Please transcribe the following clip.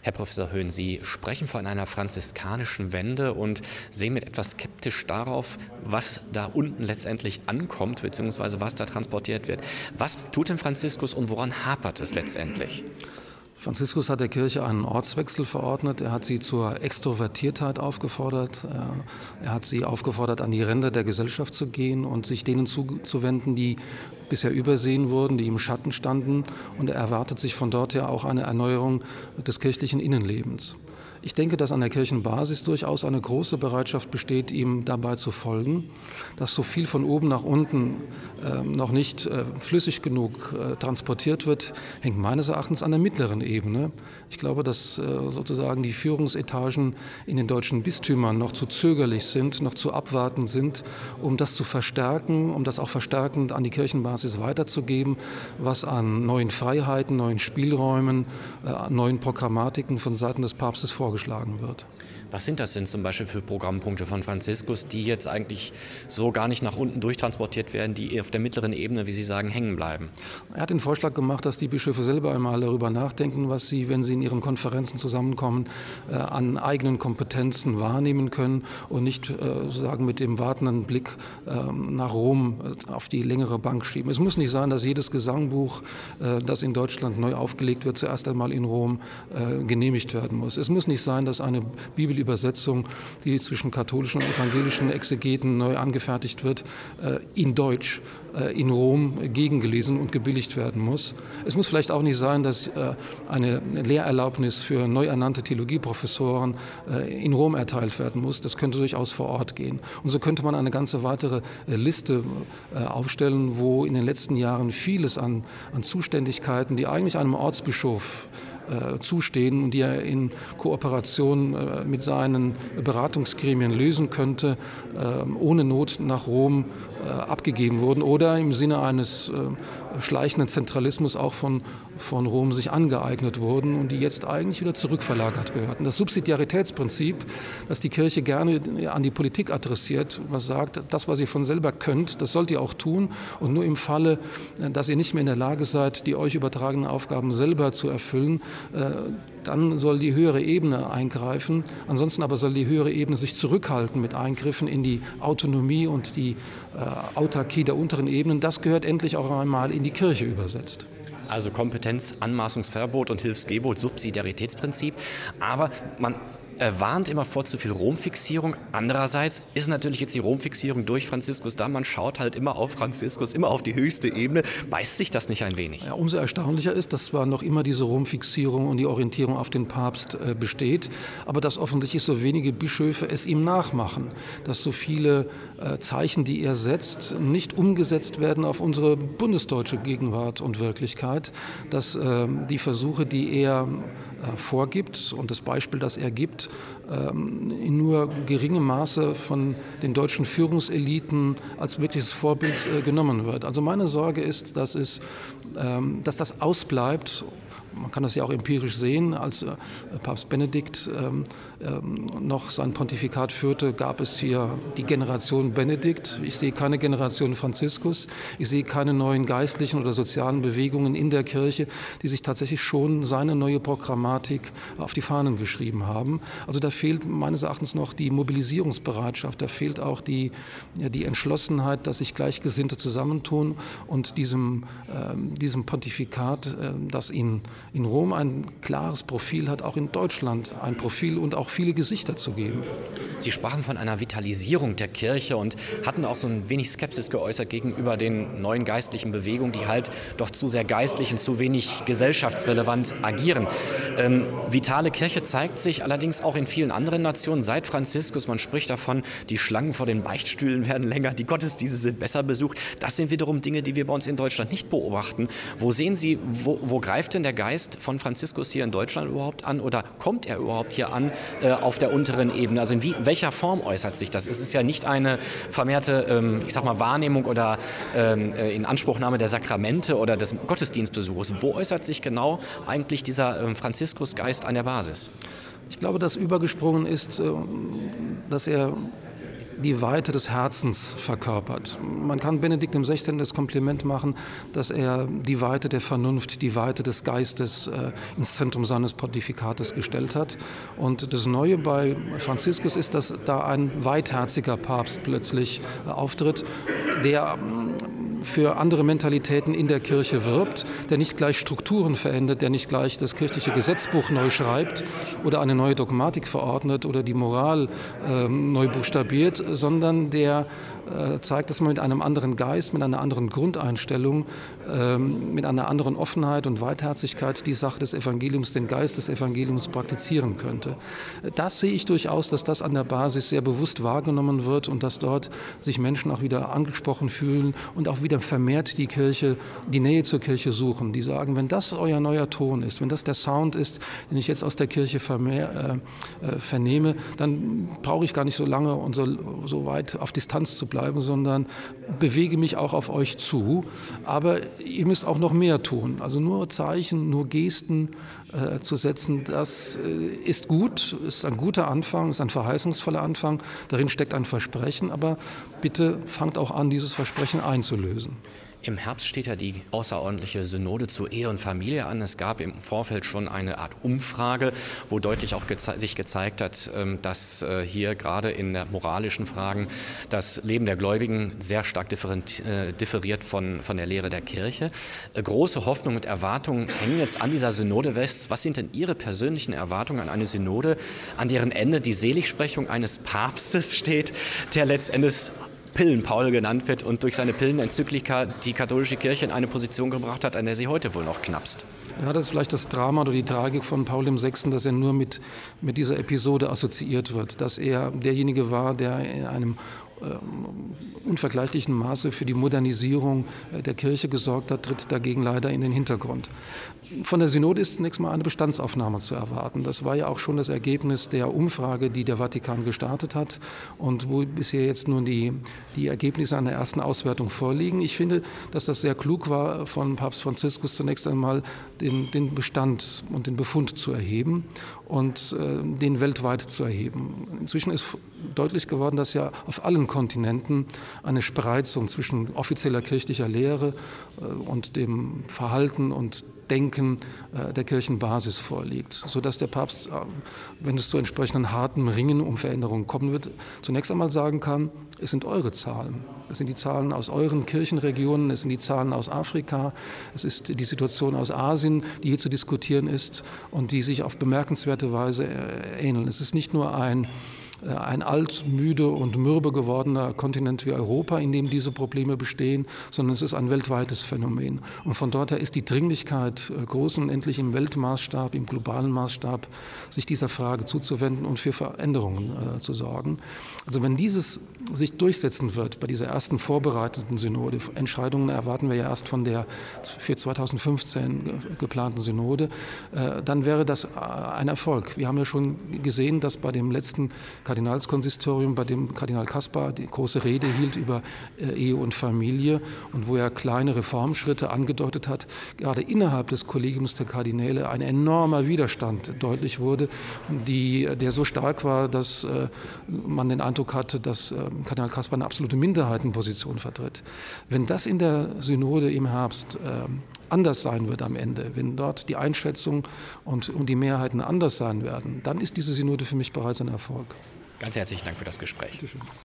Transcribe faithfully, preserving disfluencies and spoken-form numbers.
Herr Professor Höhn, Sie sprechen von einer franziskanischen Wende und sehen mit etwas skeptisch darauf, was da unten letztendlich ankommt, beziehungsweise was da transportiert wird. Was tut denn Franziskus und woran hapert es letztendlich? Franziskus hat der Kirche einen Ortswechsel verordnet. Er hat sie zur Extrovertiertheit aufgefordert. Er hat sie aufgefordert, an die Ränder der Gesellschaft zu gehen und sich denen zuzuwenden, die bisher übersehen wurden, die im Schatten standen. Und er erwartet sich von dort ja auch eine Erneuerung des kirchlichen Innenlebens. Ich denke, dass an der Kirchenbasis durchaus eine große Bereitschaft besteht, ihm dabei zu folgen. Dass so viel von oben nach unten äh, noch nicht äh, flüssig genug äh, transportiert wird, hängt meines Erachtens an der mittleren Ebene. Ich glaube, dass äh, sozusagen die Führungsetagen in den deutschen Bistümern noch zu zögerlich sind, noch zu abwartend sind, um das zu verstärken, um das auch verstärkend an die Kirchenbasis weiterzugeben, was an neuen Freiheiten, neuen Spielräumen, äh, neuen Programmatiken von Seiten des Papstes vorgeschlagen wird. Was sind das denn zum Beispiel für Programmpunkte von Franziskus, die jetzt eigentlich so gar nicht nach unten durchtransportiert werden, die auf der mittleren Ebene, wie Sie sagen, hängen bleiben? Er hat den Vorschlag gemacht, dass die Bischöfe selber einmal darüber nachdenken, was sie, wenn sie in ihren Konferenzen zusammenkommen, äh, an eigenen Kompetenzen wahrnehmen können und nicht äh, sozusagen mit dem wartenden Blick äh, nach Rom äh, auf die längere Bank schieben. Es muss nicht sein, dass jedes Gesangbuch, äh, das in Deutschland neu aufgelegt wird, zuerst einmal in Rom äh, genehmigt werden muss. Es muss nicht sein, dass eine Bibelübersetzung, die zwischen katholischen und evangelischen Exegeten neu angefertigt wird, in Deutsch in Rom gegengelesen und gebilligt werden muss. Es muss vielleicht auch nicht sein, dass eine Lehrerlaubnis für neu ernannte Theologieprofessoren in Rom erteilt werden muss. Das könnte durchaus vor Ort gehen. Und so könnte man eine ganze weitere Liste aufstellen, wo in den letzten Jahren vieles an, an Zuständigkeiten, die eigentlich einem Ortsbischof zustehen und die er in Kooperation mit seinen Beratungsgremien lösen könnte, ohne Not nach Rom abgegeben wurden oder im Sinne eines schleichenden Zentralismus auch von, von Rom sich angeeignet wurden und die jetzt eigentlich wieder zurückverlagert gehörten. Das Subsidiaritätsprinzip, das die Kirche gerne an die Politik adressiert, was sagt, das, was ihr von selber könnt, das sollt ihr auch tun und nur im Falle, dass ihr nicht mehr in der Lage seid, die euch übertragenen Aufgaben selber zu erfüllen, dann soll die höhere Ebene eingreifen. Ansonsten aber soll die höhere Ebene sich zurückhalten mit Eingriffen in die Autonomie und die äh, Autarkie der unteren Ebenen. Das gehört endlich auch einmal in die Kirche übersetzt. Also Kompetenz, Anmaßungsverbot und Hilfsgebot, Subsidiaritätsprinzip. Aber man Er warnt immer vor zu viel Romfixierung. Andererseits ist natürlich jetzt die Romfixierung durch Franziskus da. Man schaut halt immer auf Franziskus, immer auf die höchste Ebene. Beißt sich das nicht ein wenig? Ja, umso erstaunlicher ist, dass zwar noch immer diese Romfixierung und die Orientierung auf den Papst äh, besteht, aber dass offensichtlich so wenige Bischöfe es ihm nachmachen. Dass so viele äh, Zeichen, die er setzt, nicht umgesetzt werden auf unsere bundesdeutsche Gegenwart und Wirklichkeit. Dass äh, die Versuche, die er äh, vorgibt und das Beispiel, das er gibt, in nur geringem Maße von den deutschen Führungseliten als wirkliches Vorbild genommen wird. Also meine Sorge ist, dass, es, dass das ausbleibt. Man kann das ja auch empirisch sehen, als äh, Papst Benedikt ähm, ähm, noch sein Pontifikat führte, gab es hier die Generation Benedikt. Ich sehe keine Generation Franziskus. Ich sehe keine neuen geistlichen oder sozialen Bewegungen in der Kirche, die sich tatsächlich schon seine neue Programmatik auf die Fahnen geschrieben haben. Also da fehlt meines Erachtens noch die Mobilisierungsbereitschaft, da fehlt auch die, ja, die Entschlossenheit, dass sich Gleichgesinnte zusammentun und diesem, äh, diesem Pontifikat, äh, das ihn in Rom ein klares Profil hat, auch in Deutschland ein Profil und auch viele Gesichter zu geben. Sie sprachen von einer Vitalisierung der Kirche und hatten auch so ein wenig Skepsis geäußert gegenüber den neuen geistlichen Bewegungen, die halt doch zu sehr geistlich und zu wenig gesellschaftsrelevant agieren. Ähm, vitale Kirche zeigt sich allerdings auch in vielen anderen Nationen seit Franziskus. Man spricht davon, die Schlangen vor den Beichtstühlen werden länger, die Gottesdienste sind besser besucht. Das sind wiederum Dinge, die wir bei uns in Deutschland nicht beobachten. Wo sehen Sie, wo, wo greift denn der Geist von Franziskus hier in Deutschland überhaupt an oder kommt er überhaupt hier an äh, auf der unteren Ebene? Also in wie, welcher Form äußert sich das? Es ist ja nicht eine vermehrte, ähm, ich sag mal, Wahrnehmung oder ähm, Inanspruchnahme der Sakramente oder des Gottesdienstbesuchs. Wo äußert sich genau eigentlich dieser ähm, Franziskusgeist an der Basis? Ich glaube, dass übergesprungen ist, dass er die Weite des Herzens verkörpert. Man kann Benedikt dem Sechzehnten das Kompliment machen, dass er die Weite der Vernunft, die Weite des Geistes äh, ins Zentrum seines Pontifikates gestellt hat. Und das Neue bei Franziskus ist, dass da ein weitherziger Papst plötzlich äh, auftritt, der für andere Mentalitäten in der Kirche wirbt, der nicht gleich Strukturen verändert, der nicht gleich das kirchliche Gesetzbuch neu schreibt oder eine neue Dogmatik verordnet oder die Moral äh, neu buchstabiert, sondern der äh, zeigt, dass man mit einem anderen Geist, mit einer anderen Grundeinstellung, äh, mit einer anderen Offenheit und Weitherzigkeit die Sache des Evangeliums, den Geist des Evangeliums praktizieren könnte. Das sehe ich durchaus, dass das an der Basis sehr bewusst wahrgenommen wird und dass dort sich Menschen auch wieder angesprochen fühlen und auch wieder vermehrt die Kirche, die Nähe zur Kirche suchen. Die sagen, wenn das euer neuer Ton ist, wenn das der Sound ist, den ich jetzt aus der Kirche vermehr, äh, äh, vernehme, dann brauche ich gar nicht so lange und so, so weit auf Distanz zu bleiben, sondern bewege mich auch auf euch zu. Aber ihr müsst auch noch mehr tun. Also nur Zeichen, nur Gesten äh, zu setzen, das äh, ist gut, ist ein guter Anfang, ist ein verheißungsvoller Anfang. Darin steckt ein Versprechen, aber bitte fangt auch an, dieses Versprechen einzulösen. Im Herbst steht ja die außerordentliche Synode zu Ehe und Familie an. Es gab im Vorfeld schon eine Art Umfrage, wo deutlich auch geze- sich gezeigt hat, dass hier gerade in der moralischen Fragen das Leben der Gläubigen sehr stark differiert von, von der Lehre der Kirche. Große Hoffnung und Erwartungen hängen jetzt an dieser Synode fest. Was sind denn Ihre persönlichen Erwartungen an eine Synode, an deren Ende die Seligsprechung eines Papstes steht, der letztendlich Pillen-Paul genannt wird und durch seine Pillenenzyklika die katholische Kirche in eine Position gebracht hat, an der sie heute wohl noch knappst? Ja, das ist vielleicht das Drama oder die Tragik von Paul der Sechste., dass er nur mit, mit dieser Episode assoziiert wird, dass er derjenige war, der in einem äh, unvergleichlichen Maße für die Modernisierung äh, der Kirche gesorgt hat, tritt dagegen leider in den Hintergrund. Von der Synode ist zunächst mal eine Bestandsaufnahme zu erwarten. Das war ja auch schon das Ergebnis der Umfrage, die der Vatikan gestartet hat und wo bisher jetzt nun die, die Ergebnisse einer ersten Auswertung vorliegen. Ich finde, dass das sehr klug war, von Papst Franziskus zunächst einmal den, den Bestand und den Befund zu erheben und äh, den weltweit zu erheben. Inzwischen ist deutlich geworden, dass ja auf allen Kontinenten eine Spreizung zwischen offizieller kirchlicher Lehre äh, und dem Verhalten und Denken äh, der Kirchenbasis vorliegt, sodass der Papst, äh, wenn es zu entsprechenden harten Ringen um Veränderungen kommen wird, zunächst einmal sagen kann, es sind eure Zahlen. Es sind die Zahlen aus euren Kirchenregionen, es sind die Zahlen aus Afrika, es ist die Situation aus Asien, die hier zu diskutieren ist und die sich auf bemerkenswerte Weise äh, ähneln. Es ist nicht nur ein ein alt, müde und mürbe gewordener Kontinent wie Europa, in dem diese Probleme bestehen, sondern es ist ein weltweites Phänomen. Und von dort her ist die Dringlichkeit groß und endlich im Weltmaßstab, im globalen Maßstab, sich dieser Frage zuzuwenden und für Veränderungen äh, zu sorgen. Also wenn dieses sich durchsetzen wird bei dieser ersten vorbereitenden Synode, Entscheidungen erwarten wir ja erst von der für zweitausendfünfzehn geplanten Synode, äh, dann wäre das ein Erfolg. Wir haben ja schon gesehen, dass bei dem letzten Kardinalskonsistorium, bei dem Kardinal Kaspar die große Rede hielt über äh, Ehe und Familie und wo er kleine Reformschritte angedeutet hat, gerade innerhalb des Kollegiums der Kardinäle ein enormer Widerstand deutlich wurde, die, der so stark war, dass äh, man den Eindruck hatte, dass äh, Kardinal Kaspar eine absolute Minderheitenposition vertritt. Wenn das in der Synode im Herbst äh, anders sein wird am Ende, wenn dort die Einschätzung und, und die Mehrheiten anders sein werden, dann ist diese Synode für mich bereits ein Erfolg. Ganz herzlichen Dank für das Gespräch. Dankeschön.